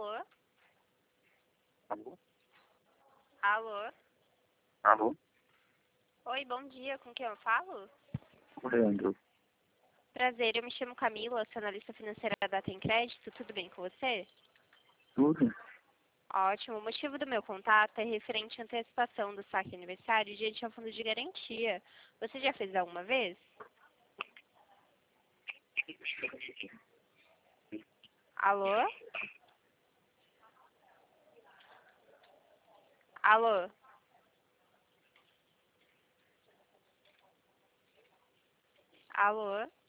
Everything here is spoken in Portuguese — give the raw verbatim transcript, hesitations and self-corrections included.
Alô? Alô? Alô? Alô? Oi, bom dia. Com quem eu falo? O Leandro. Prazer, eu me chamo Camila, sou analista financeira da Tem Crédito. Tudo bem com você? Tudo? Ótimo. O motivo do meu contato é referente à antecipação do saque aniversário diante ao fundo de garantia. Você já fez alguma vez? Alô? Alô? Alô?